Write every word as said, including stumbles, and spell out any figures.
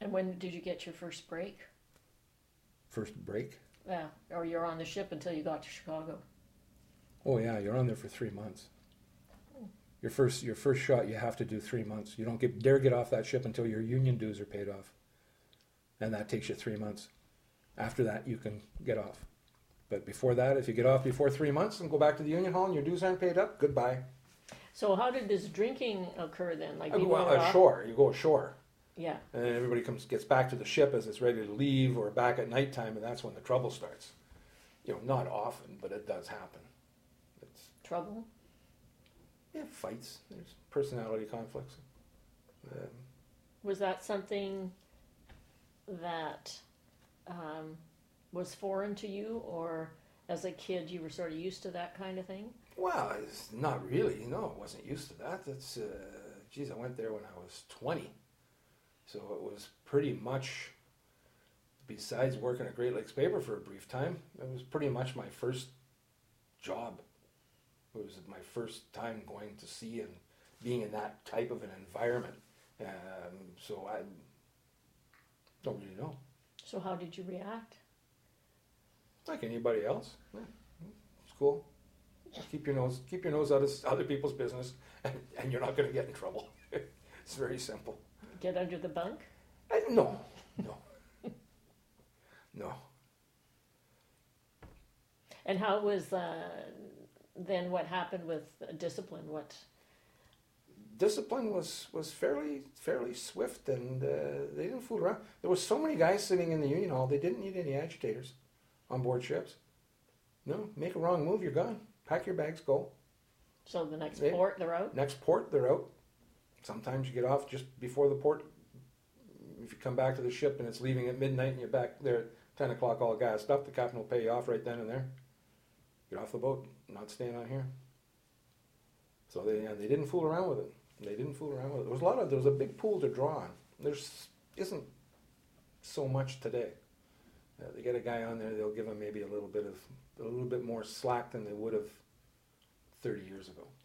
And when did you get your first break? First break? Yeah, or you're on the ship until you got to Chicago. Oh yeah, you're on there for three months. Your first your first shot, you have to do three months. You don't get, dare get off that ship until your union dues are paid off. And that takes you three months. After that, you can get off. But before that, if you get off before three months and go back to the union hall and your dues aren't paid up, goodbye. So how did this drinking occur then? Like I we go went off- ashore. You go ashore. Yeah. And then everybody comes gets back to the ship as it's ready to leave or back at nighttime, and that's when the trouble starts. You know, not often, but it does happen. It's Trouble? yeah, fights. There's personality conflicts. Um, Was that something that um, was foreign to you, or as a kid you were sort of used to that kind of thing? well, it's not really. No, I wasn't used to that. That's uh, geez, I went there when I was twenty, so it was pretty much. Besides working at Great Lakes Paper for a brief time, it was pretty much my first job. It was my first time going to sea and being in that type of an environment. Um, so I don't really know. So how did you react? Like anybody else, yeah, it's cool. Keep your nose keep your nose out of other people's business, and, and you're not going to get in trouble. It's very simple. Get under the bunk? I, no, no, no. And how was uh, then what happened with discipline? What? Discipline was, was fairly fairly swift, and uh, they didn't fool around. There were so many guys sitting in the union hall, they didn't need any agitators on board ships. No, make a wrong move, you're gone. Pack your bags, go. So the next Yeah. port, they're out? Next port, they're out. Sometimes you get off just before the port. If you come back to the ship and it's leaving at midnight and you're back there at ten o'clock all gassed up, the captain will pay you off right then and there. Get off the boat, not staying on here. So they and they didn't fool around with it. They didn't fool around with it. There was a lot of there was a big pool to draw on. There's isn't so much today. Uh, they get a guy on there, they'll give him maybe a little bit of a little bit more slack than they would have thirty years ago.